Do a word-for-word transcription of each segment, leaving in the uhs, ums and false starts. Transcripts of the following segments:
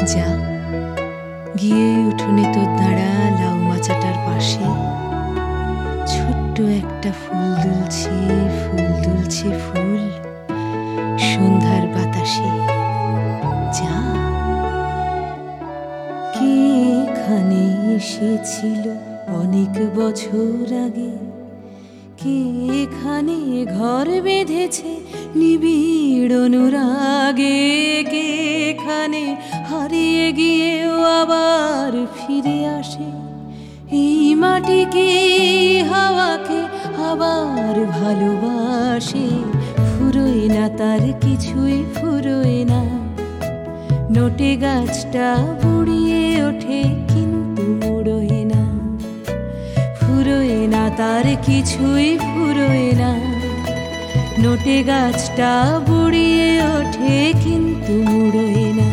যা গিয়ে উঠোনে তোর দাঁড়া লাউ মাচাটার পাশে, ছোট্ট একটা ফুল দুলছে ফুল দুলছে ফুল সন্ধ্যার বাতাসে। যা কে এখানে এসেছিল অনেক বছর আগে, কে এখানে ঘর বেঁধেছে নিবিড় অনুরাগে, কে এখানে হারিয়ে গিয়েও আবার ফিরে আসে, এই মাটিকে হাওয়াকে আবার ভালোবাসে। ফুরোয় না তার কিছুই ফুরোয় না, নোটে গাছটা বুড়িয়ে ওঠে কিন্তু মুড়োয় না। ফুরোয় না তার কিছুই ফুরোয় না, নোটে গাছটা বুড়িয়ে ওঠে কিন্তু মুড়োয় না।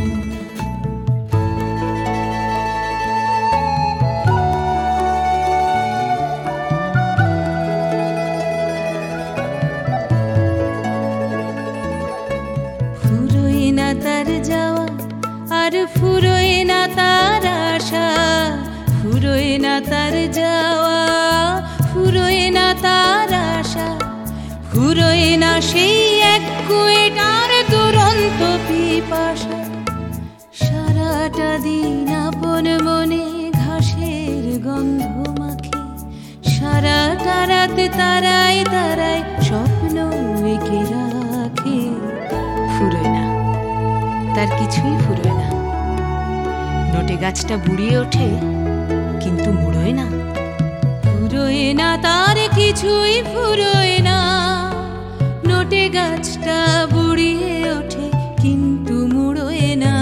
ফুরোয় না তার যাওয়া আর ফুরোয় না তার আশা, ফুরোয় না তার যাওয়া ফুরোয় না তার আশা, ফুরোয় না সেই এক কুয়েটার দুরন্ত পিপাসা। সারাটা দিন আপন মনে ঘাসের গন্ধ মাখে, সারাটা রাত তারায় তারায় স্বপ্ন এঁকে রাখে। ফুরোয় না তার কিছুই ফুরোয় না, নোটে গাছটা বুড়িয়ে ওঠে কিন্তু মুড়োয় না। ফুরোয় না তার কিছুই ফুরোয় না, নোটে গাছটা বুড়িয়ে ওঠে কিন্তু মুড়োয় না।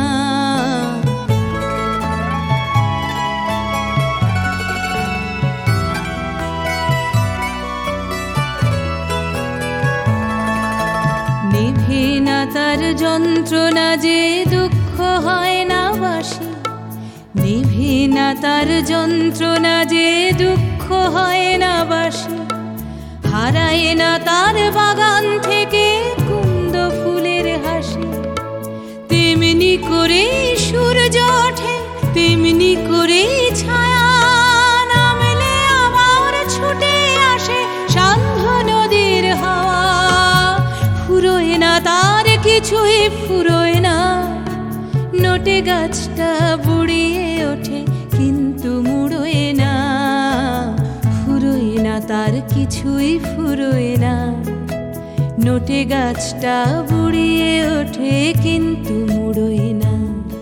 নেভে না তার যন্ত্রণা যে দুঃখ হয় না বাসি, নেভে না তার যন্ত্রণা যে দুঃখ হয় না বাসি। হারায় না তার বাগান থেকে কুন্দ ফুলের হাসি, তেমনি করে সূর্য ওঠে তেমনি করে ছায়া নামলে আবার ছুটে আসে সান্ধ্য নদীর হাওয়া। ফুরোয় না তার কিছুই ফুরোয় না, নোটে গাছটা বুড়িয়ে ওঠে কিন্তু মুড়োয় না। ফুরোয় না তার কিছুই ফুরোয় না, নোটে গাছটা বুড়িয়ে ওঠে কিন্তু মুড়োয় না।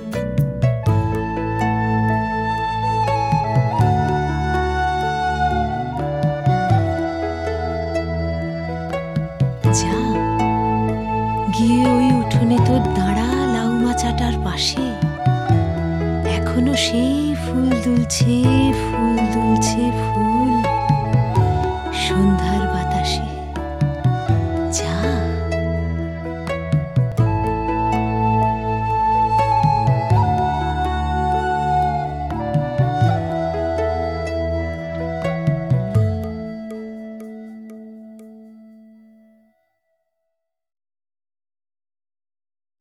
যা গিয়ে ওই উঠোনে তোর দাঁড়া লাউ মাচাটার পাশে, এখনো সেই ফুল দুলছে ফুল দুলছে ফুল